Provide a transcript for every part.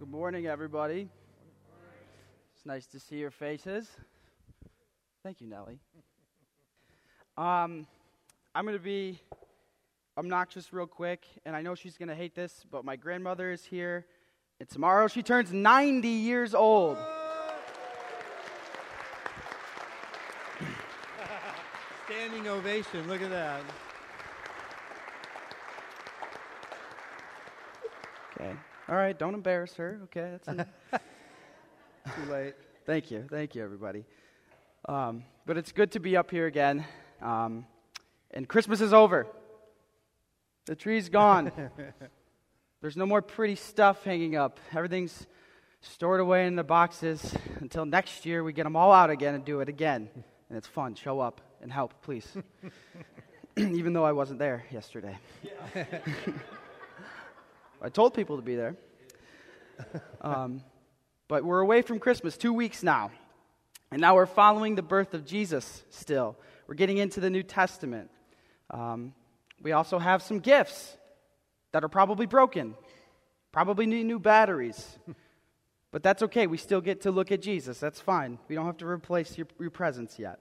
Good morning, everybody. It's nice to see your faces. Thank you, Nellie. I'm going to be obnoxious real quick, and I know she's going to hate this, but my grandmother is here, and tomorrow she turns 90 years old. Standing ovation, look at that. Okay. All right, don't embarrass her. Okay, that's Too late. Thank you, everybody. But it's good to be up here again. And Christmas is over. The tree's gone. There's no more pretty stuff hanging up. Everything's stored away in the boxes until next year we get them all out again and do it again. And it's fun. Show up and help, please. Even though I wasn't there yesterday. I told people to be there. But we're away from Christmas 2 weeks now. And now we're following the birth of Jesus still. We're getting into the New Testament. We also have some gifts that are probably broken. Probably need new batteries. But that's okay. We still get to look at Jesus. That's fine. We don't have to replace your presence yet.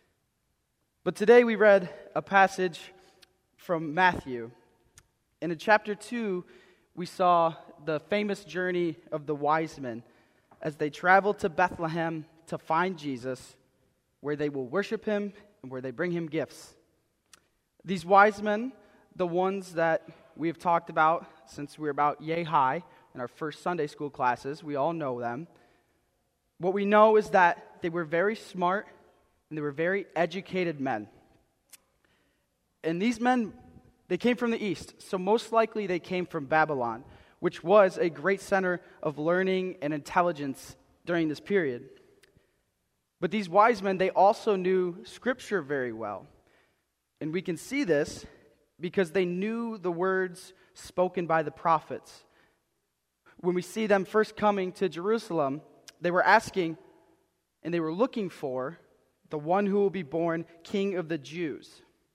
But today we read a passage from Matthew. And in chapter 2, we saw the famous journey of the wise men as they traveled to Bethlehem to find Jesus, where they will worship him and where they bring him gifts. These wise men, the ones that we have talked about since we were about yay high in our first Sunday school classes, we all know them. What we know is that they were very smart and they were very educated men. And these men, they came from the east, so most likely they came from Babylon, which was a great center of learning and intelligence during this period. But these wise men, they also knew Scripture very well. And we can see this because they knew the words spoken by the prophets. When we see them first coming to Jerusalem, they were asking and they were looking for the one who will be born King of the Jews.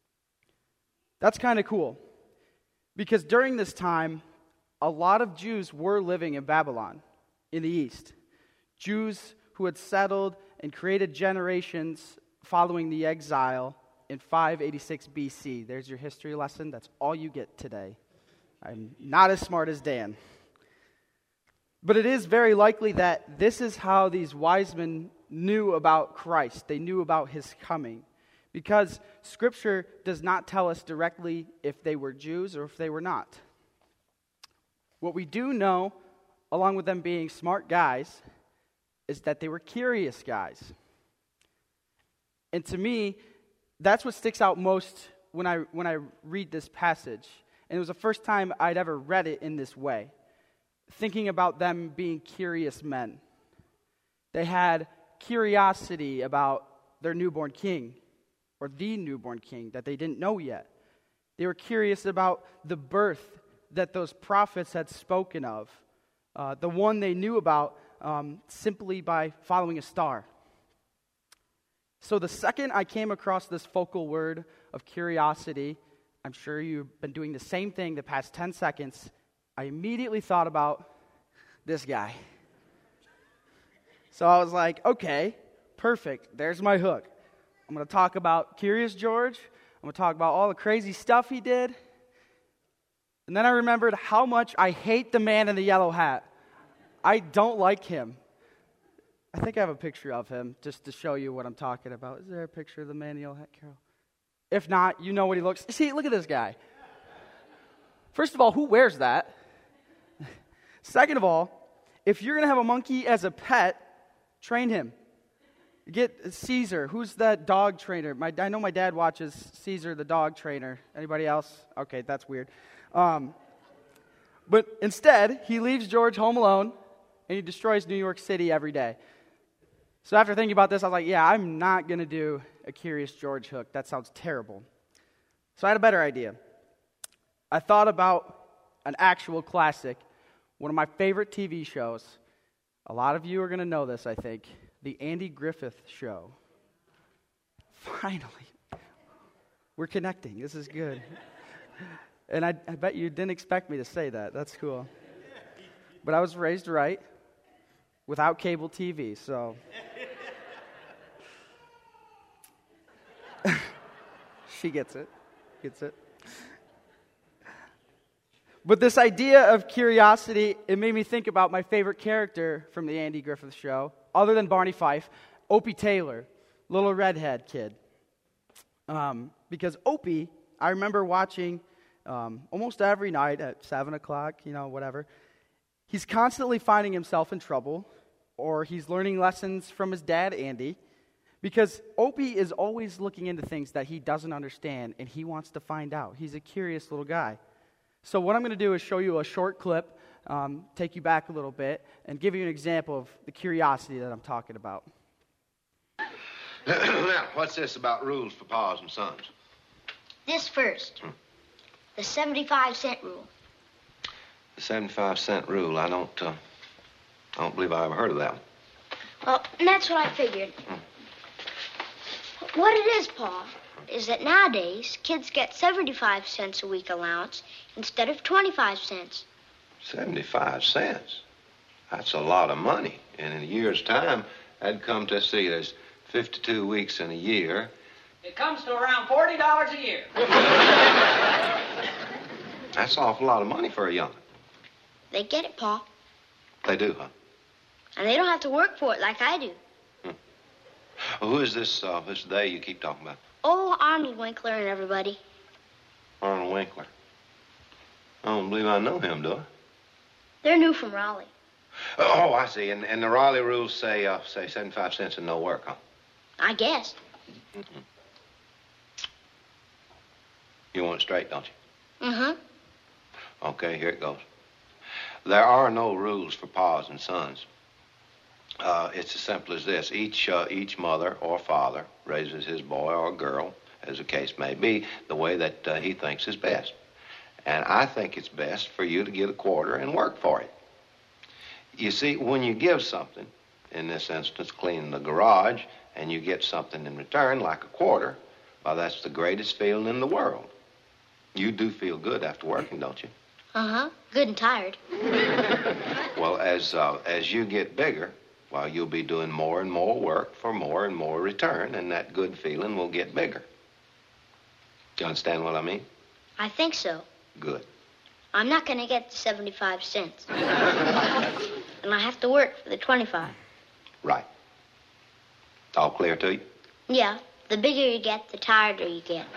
That's kind of cool. Because during this time, a lot of Jews were living in Babylon, in the east. Jews who had settled and created generations following the exile in 586 BC. There's your history lesson. That's all you get today. I'm not as smart as Dan. But it is very likely that this is how these wise men knew about Christ. They knew about his coming. Because Scripture does not tell us directly if they were Jews or if they were not. What we do know, along with them being smart guys, is that they were curious guys. And to me, that's what sticks out most when I read this passage. And it was the first time I'd ever read it in this way. Thinking about them being curious men. They had curiosity about their newborn king, or the newborn king that they didn't know yet. They were curious about the birth that those prophets had spoken of, the one they knew about simply by following a star. So the second I came across this focal word of curiosity, I'm sure you've been doing the same thing the past 10 seconds, I immediately thought about this guy. So I was like, okay, perfect, there's my hook. I'm going to talk about Curious George. I'm going to talk about all the crazy stuff he did. And then I remembered how much I hate the man in the yellow hat. I don't like him. I think I have a picture of him just to show you what I'm talking about. Is there a picture of the man in the yellow hat, Carol? If not, you know what he looks. See, look at this guy. First of all, who wears that? Second of all, if you're going to have a monkey as a pet, train him. Get Caesar. Who's that dog trainer? I know my dad watches Caesar the dog trainer. Anybody else? Okay, that's weird. But instead, he leaves George home alone, and he destroys New York City every day. So after thinking about this, I was like, yeah, I'm not going to do a Curious George hook. That sounds terrible. So I had a better idea. I thought about an actual classic, one of my favorite TV shows. A lot of you are going to know this, I think. The Andy Griffith Show. Finally. We're connecting. This is good. And I bet you didn't expect me to say that. That's cool. but I was raised right without cable TV, so. She gets it. But this idea of curiosity, it made me think about my favorite character from the Andy Griffith Show, other than Barney Fife, Opie Taylor, little redhead kid. Because Opie, I remember watching almost every night at 7 o'clock, whatever. He's constantly finding himself in trouble, or he's learning lessons from his dad, Andy, because Opie is always looking into things that he doesn't understand, and he wants to find out. He's a curious little guy. So what I'm going to do is show you a short clip, take you back a little bit, and give you an example of the curiosity that I'm talking about. Now, what's this about rules for pa's and sons? This first. The 75-cent rule. The 75-cent rule. I don't believe I ever heard of that one. Well, and that's what I figured. What it is, Pa, is that nowadays kids get 75 cents a week allowance instead of 25 cents. 75 cents? That's a lot of money. And in a year's time, that'd come to, there's 52 weeks in a year. It comes to around $40 a year. That's an awful lot of money for a young'un. They get it, Pa. They do, huh? And they don't have to work for it like I do. Well, who is this they you keep talking about? Oh, Arnold Winkler and everybody. Arnold Winkler. I don't believe I know him, do I? They're new from Raleigh. Oh, I see. And the Raleigh rules say 75 cents and no work, huh? I guess. Mm-mm. You want it straight, don't you? Uh-huh. Okay, here it goes. There are no rules for pa's and sons. It's as simple as this. Each mother or father raises his boy or girl, as the case may be, the way that he thinks is best. And I think it's best for you to get a quarter and work for it. You see, when you give something, in this instance, cleaning the garage, and you get something in return, like a quarter, well, that's the greatest feeling in the world. You do feel good after working, don't you? Uh-huh. Good and tired. Well, as you get bigger, well, you'll be doing more and more work for more and more return, and that good feeling will get bigger. You understand what I mean? I think so. Good. I'm not going to get the 75 cents. And I have to work for the 25. Right. All clear to you? Yeah. The bigger you get, the tireder you get.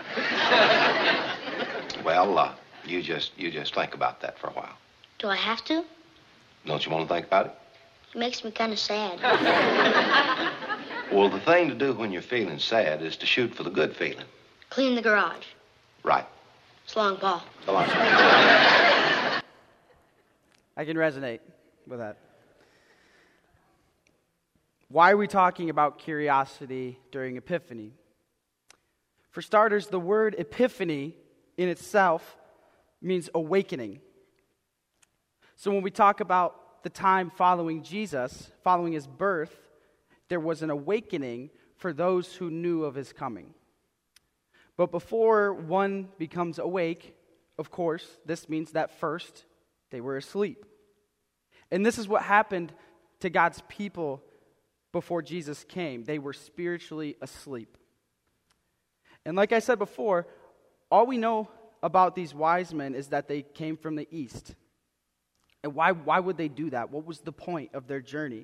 Well, you just think about that for a while. Do I have to? Don't you want to think about it? It makes me kind of sad. Well, the thing to do when you're feeling sad is to shoot for the good feeling. Clean the garage. Right. So long, Pa. So long. I can resonate with that. Why are we talking about curiosity during Epiphany? For starters, the word epiphany in itself means awakening. So when we talk about the time following Jesus, following his birth, there was an awakening for those who knew of his coming. But before one becomes awake, of course, this means that first they were asleep. And this is what happened to God's people before Jesus came. They were spiritually asleep. And like I said before, all we know about these wise men is that they came from the east. And why would they do that? What was the point of their journey?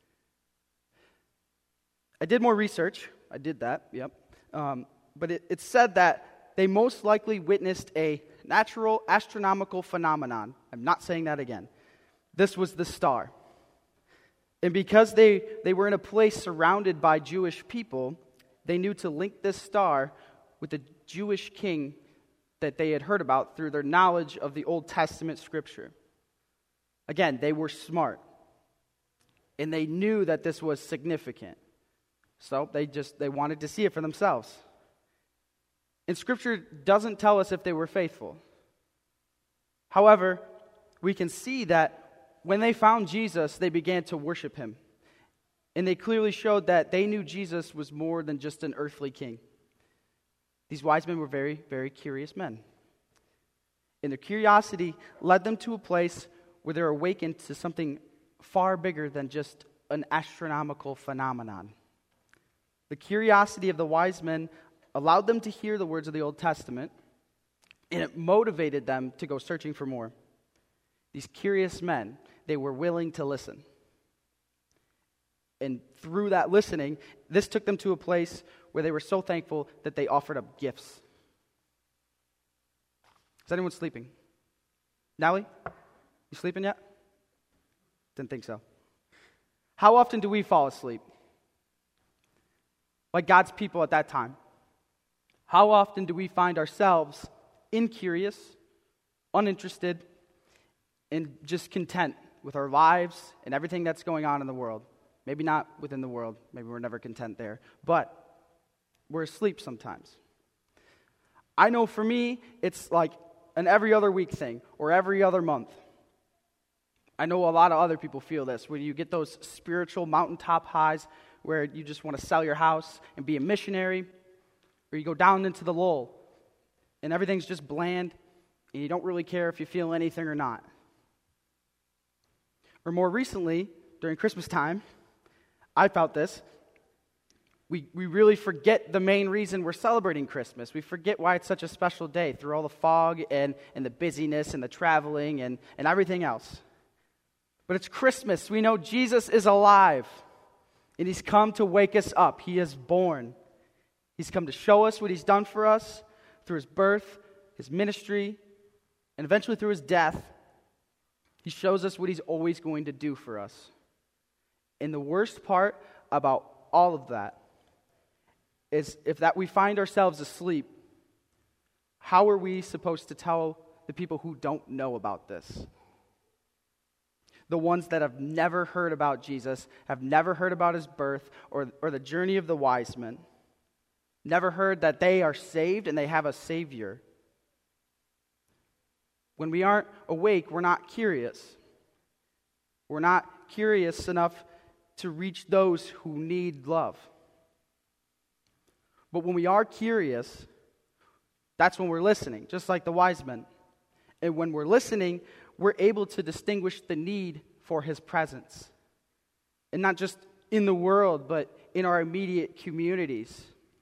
I did more research. I did that, yep. But it said that they most likely witnessed a natural astronomical phenomenon. I'm not saying that again. This was the star. And because they were in a place surrounded by Jewish people, they knew to link this star with the Jewish king that they had heard about through their knowledge of the Old Testament scripture. Again, they were smart. And they knew that this was significant. So they wanted to see it for themselves. And scripture doesn't tell us if they were faithful. However, we can see that when they found Jesus, they began to worship him. And they clearly showed that they knew Jesus was more than just an earthly king. These wise men were very, very curious men. And their curiosity led them to a place where they're awakened to something far bigger than just an astronomical phenomenon. The curiosity of the wise men allowed them to hear the words of the Old Testament, and it motivated them to go searching for more. These curious men, they were willing to listen. And through that listening, this took them to a place where they were so thankful that they offered up gifts. Is anyone sleeping? Nally, you sleeping yet? Didn't think so. How often do we fall asleep? Like God's people at that time. How often do we find ourselves incurious, uninterested, and just content with our lives and everything that's going on in the world? Maybe not within the world. Maybe we're never content there. But we're asleep sometimes. I know for me, it's like an every other week thing or every other month. I know a lot of other people feel this, where you get those spiritual mountaintop highs where you just want to sell your house and be a missionary, or you go down into the lull and everything's just bland and you don't really care if you feel anything or not. Or more recently, during Christmas time, I felt this. We really forget the main reason we're celebrating Christmas. We forget why it's such a special day through all the fog and the busyness and the traveling and everything else. But it's Christmas. We know Jesus is alive, and he's come to wake us up. He is born. He's come to show us what he's done for us through his birth, his ministry, and eventually through his death. He shows us what he's always going to do for us. And the worst part about all of that is if that we find ourselves asleep, how are we supposed to tell the people who don't know about this? The ones that have never heard about Jesus, have never heard about his birth or the journey of the wise men, never heard that they are saved and they have a Savior. When we aren't awake, we're not curious. We're not curious enough to reach those who need love. But when we are curious, that's when we're listening, just like the wise men. And when we're listening, we're able to distinguish the need for his presence. And not just in the world, but in our immediate communities.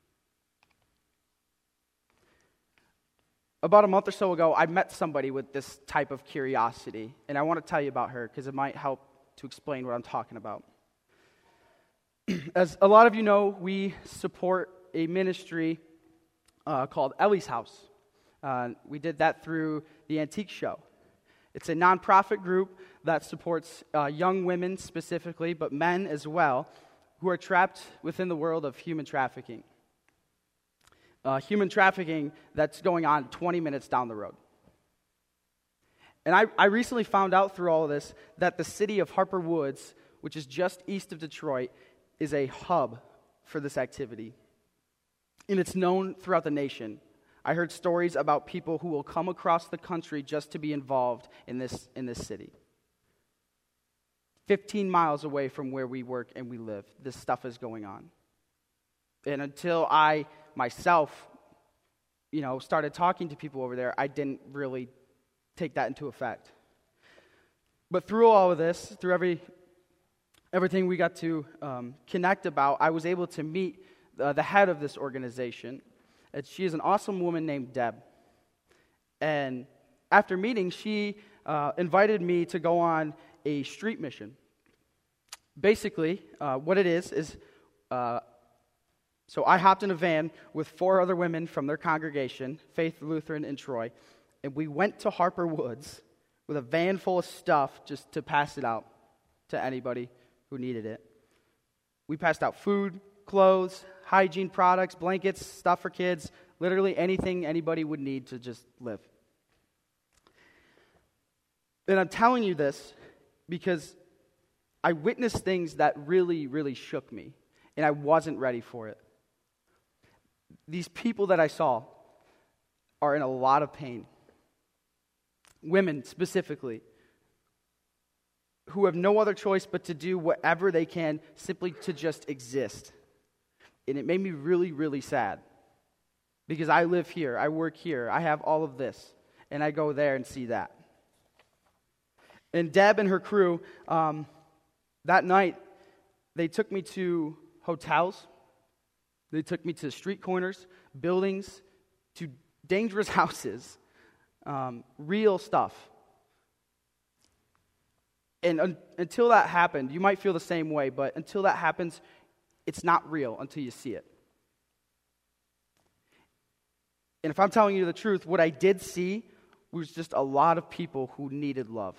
About a month or so ago, I met somebody with this type of curiosity. And I want to tell you about her because it might help to explain what I'm talking about. As a lot of you know, we support a ministry called Ellie's House. We did that through the Antique Show. It's a nonprofit group that supports young women specifically, but men as well, who are trapped within the world of human trafficking. Human trafficking that's going on 20 minutes down the road. And I recently found out through all of this that the city of Harper Woods, which is just east of Detroit, is a hub for this activity. And it's known throughout the nation. I heard stories about people who will come across the country just to be involved in this city. 15 miles away from where we work and we live, this stuff is going on. And until I myself, started talking to people over there, I didn't really take that into effect. But through all of this, through everything we got to connect about, I was able to meet the head of this organization. And she is an awesome woman named Deb. And after meeting, she invited me to go on a street mission. Basically, what it is so I hopped in a van with 4 other women from their congregation, Faith Lutheran in Troy, and we went to Harper Woods with a van full of stuff just to pass it out to anybody who needed it. We passed out food, clothes, hygiene products, blankets, stuff for kids, literally anything anybody would need to just live. And I'm telling you this because I witnessed things that really, really shook me, and I wasn't ready for it. These people that I saw are in a lot of pain. Women specifically, who have no other choice but to do whatever they can simply to just exist. And it made me really, really sad. Because I live here, I work here, I have all of this, and I go there and see that. And Deb and her crew, that night, they took me to hotels. They took me to street corners, buildings, to dangerous houses, real stuff. And until that happened, you might feel the same way, but until that happens, it's not real until you see it. And if I'm telling you the truth, what I did see was just a lot of people who needed love.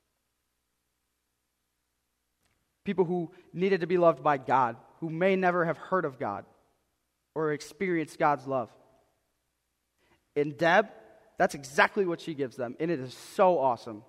People who needed to be loved by God, who may never have heard of God or experienced God's love. And Deb, that's exactly what she gives them, and it is so awesome.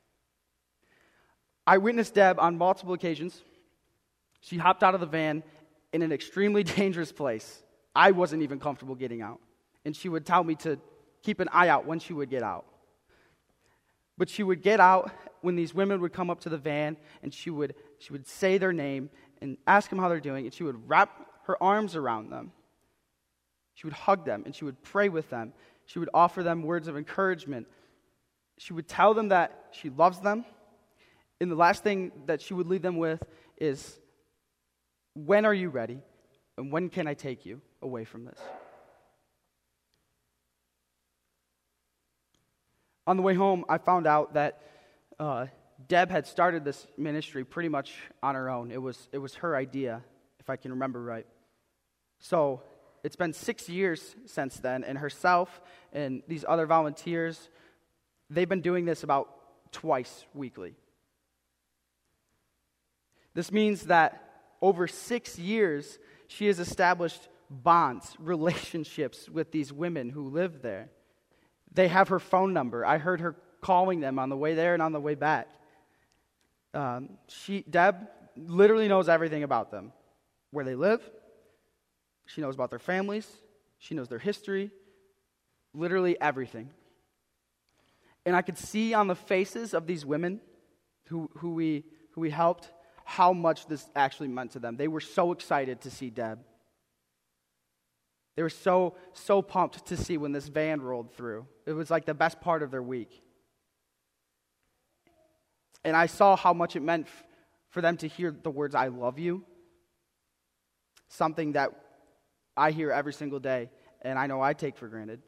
I witnessed Deb on multiple occasions. She hopped out of the van in an extremely dangerous place. I wasn't even comfortable getting out. And she would tell me to keep an eye out when she would get out. But she would get out when these women would come up to the van, and she would say their name and ask them how they're doing, and she would wrap her arms around them. She would hug them, and she would pray with them. She would offer them words of encouragement. She would tell them that she loves them. And the last thing that she would leave them with is, when are you ready? And when can I take you away from this? On the way home, I found out that Deb had started this ministry pretty much on her own. It was her idea, if I can remember right. So it's been 6 years since then, and herself and these other volunteers, they've been doing this about twice weekly. This means that over 6 years, she has established bonds, relationships with these women who live there. They have her phone number. I heard her calling them on the way there and on the way back. Deb literally knows everything about them. Where they live. She knows about their families. She knows their history. Literally everything. And I could see on the faces of these women who we helped how much this actually meant to them. They were so excited to see Deb. They were so pumped to see when this van rolled through. It was like the best part of their week. And I saw how much it meant for them to hear the words, "I love you." Something that I hear every single day, and I know I take for granted.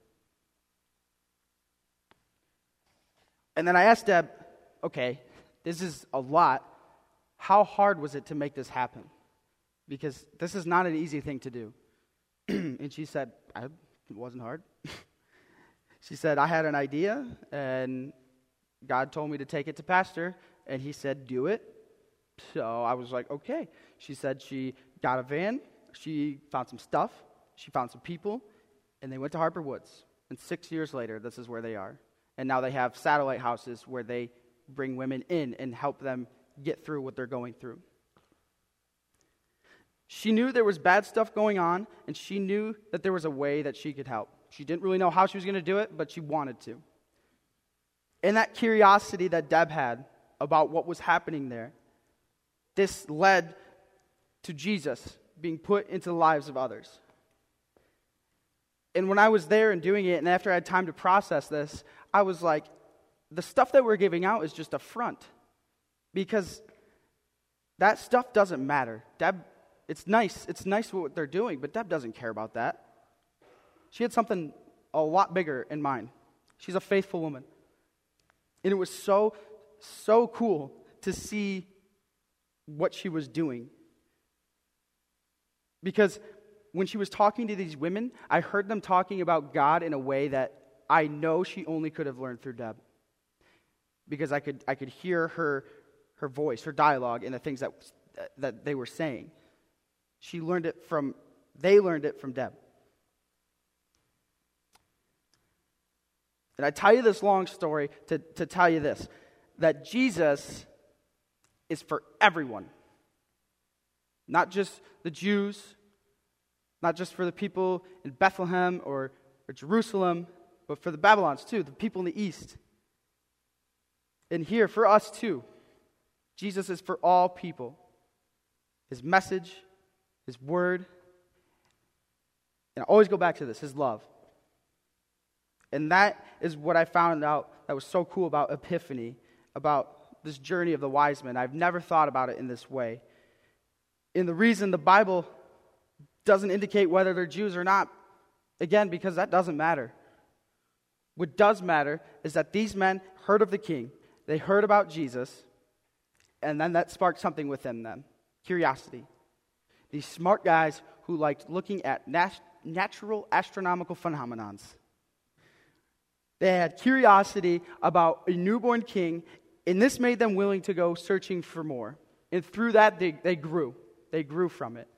And then I asked Deb, okay, this is a lot. How hard was it to make this happen? Because this is not an easy thing to do. And she said, it wasn't hard. She said, I had an idea, and God told me to take it to Pastor, and he said, do it. So I was like, okay. She said she got a van, she found some stuff, she found some people, and they went to Harper Woods. And 6 years later, this is where they are. And now they have satellite houses where they bring women in and help them get through what they're going through. She knew there was bad stuff going on, and she knew that there was a way that she could help. She didn't really know how she was going to do it, but she wanted to. And that curiosity that Deb had about what was happening there, this led to Jesus being put into the lives of others. And when I was there and doing it, and after I had time to process this, I was like, the stuff that we're giving out is just a front. Because that stuff doesn't matter. Deb, it's nice what they're doing, but Deb doesn't care about that. She had something a lot bigger in mind. She's a faithful woman. And it was so cool to see what she was doing. Because when she was talking to these women, I heard them talking about God in a way that I know she only could have learned through Deb. Because I could hear her voice, her dialogue, and the things that they were saying. They learned it from Deb. And I tell you this long story to tell you this, that Jesus is for everyone. Not just the Jews, not just for the people in Bethlehem or Jerusalem, but for the Babylons too, the people in the east. And here, for us too, Jesus is for all people. His message, His word, and I always go back to this, His love. And that is what I found out that was so cool about Epiphany, about this journey of the wise men. I've never thought about it in this way. And the reason the Bible doesn't indicate whether they're Jews or not, again, because that doesn't matter. What does matter is that these men heard of the king, they heard about Jesus, and then that sparked something within them, curiosity. These smart guys who liked looking at natural astronomical phenomenons. They had curiosity about a newborn king, and this made them willing to go searching for more. And through that, they grew. They grew from it.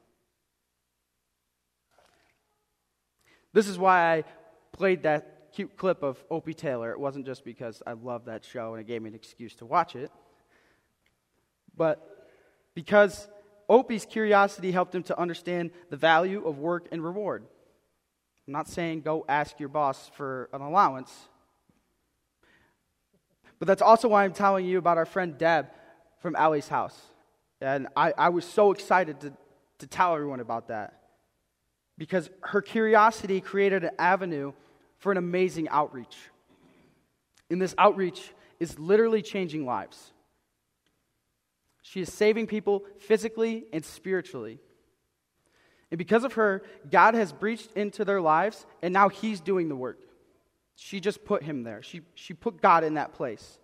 This is why I played that cute clip of Opie Taylor. It wasn't just because I love that show and it gave me an excuse to watch it, but because Opie's curiosity helped him to understand the value of work and reward. I'm not saying go ask your boss for an allowance, but that's also why I'm telling you about our friend Deb from Allie's house. And I was so excited to tell everyone about that, because her curiosity created an avenue for an amazing outreach. And this outreach is literally changing lives. She is saving people physically and spiritually. And because of her, God has breached into their lives, and now He's doing the work. She just put Him there. She put God in that place.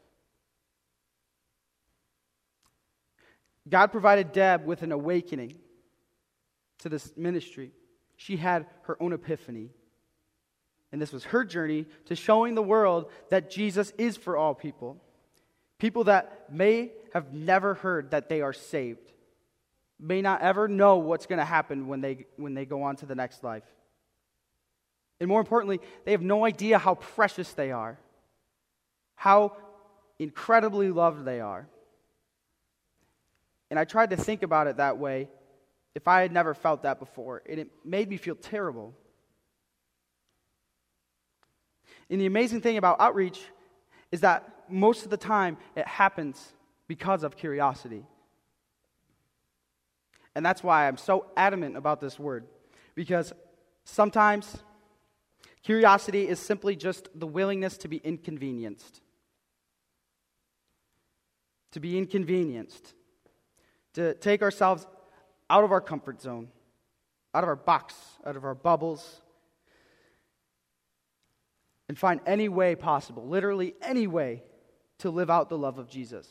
God provided Deb with an awakening to this ministry. She had her own epiphany. And this was her journey to showing the world that Jesus is for all people. People that may have never heard that they are saved, may not ever know what's going to happen when they go on to the next life. And more importantly, they have no idea how precious they are, how incredibly loved they are. And I tried to think about it that way if I had never felt that before, and it made me feel terrible. And the amazing thing about outreach is that most of the time it happens because of curiosity. And that's why I'm so adamant about this word, because sometimes curiosity is simply just the willingness to be inconvenienced. To be inconvenienced. To take ourselves out of our comfort zone, out of our box, out of our bubbles, and find any way possible, literally any way, to live out the love of Jesus.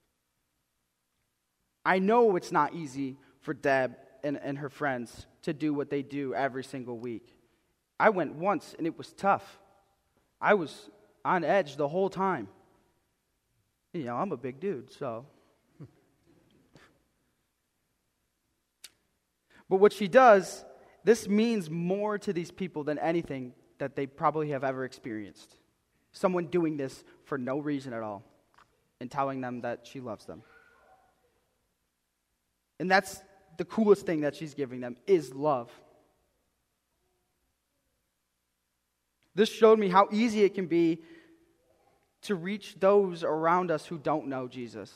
I know it's not easy for Deb and her friends to do what they do every single week. I went once, and it was tough. I was on edge the whole time. You know, I'm a big dude, so... But what she does, this means more to these people than anything that they probably have ever experienced. Someone doing this for no reason at all and telling them that she loves them. And that's the coolest thing that she's giving them, is love. This showed me how easy it can be to reach those around us who don't know Jesus.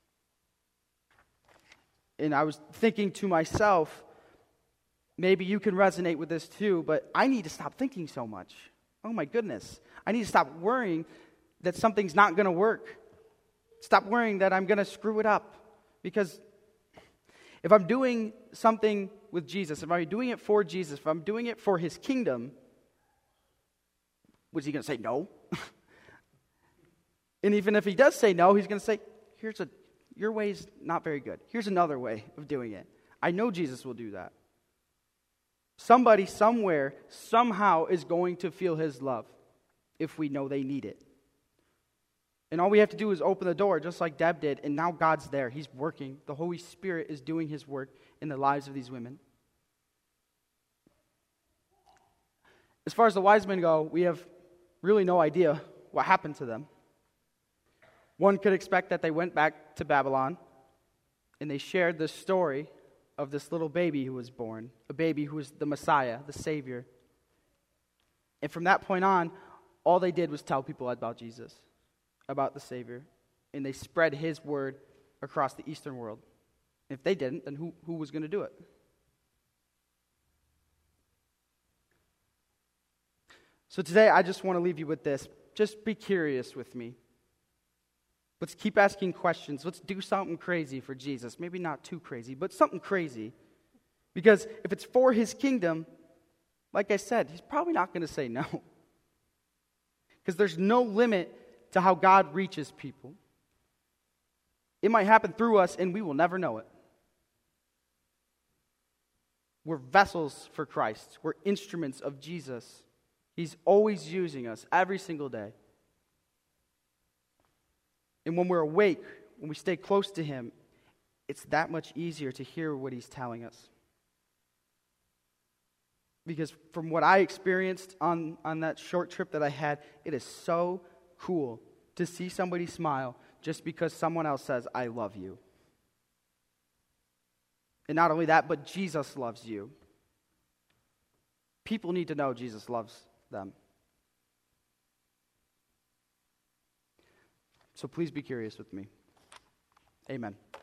And I was thinking to myself, maybe you can resonate with this too, but I need to stop thinking so much. Oh my goodness. I need to stop worrying that something's not going to work. Stop worrying that I'm going to screw it up. Because if I'm doing something with Jesus, if I'm doing it for Jesus, if I'm doing it for His kingdom, was He going to say no? And even if He does say no, He's going to say, your way's not very good. Here's another way of doing it. I know Jesus will do that. Somebody, somewhere, somehow is going to feel His love if we know they need it. And all we have to do is open the door, just like Deb did, and now God's there. He's working. The Holy Spirit is doing His work in the lives of these women. As far as the wise men go, we have really no idea what happened to them. One could expect that they went back to Babylon, and they shared this story of this little baby who was born, a baby who was the Messiah, the Savior. And from that point on, all they did was tell people about Jesus, about the Savior, and they spread His word across the Eastern world. If they didn't, then who was going to do it? So today, I just want to leave you with this. Just be curious with me. Let's keep asking questions. Let's do something crazy for Jesus. Maybe not too crazy, but something crazy. Because if it's for his kingdom, like I said, he's probably not going to say no. Because there's no limit to how God reaches people. It might happen through us and we will never know it. We're vessels for Christ. We're instruments of Jesus. He's always using us every single day. And when we're awake, when we stay close to him, it's that much easier to hear what he's telling us. Because from what I experienced on that short trip that I had, it is so cool to see somebody smile just because someone else says, I love you. And not only that, but Jesus loves you. People need to know Jesus loves them. So please be curious with me. Amen.